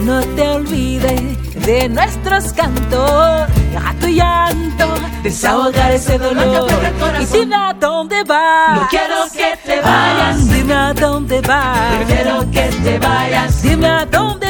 No te olvides de nuestros cantos, a tu llanto, desahogar ese dolor. Y dime a dónde vas. No quiero que te vayas. Dime a dónde vas. Prefiero que te vayas. Dime a dónde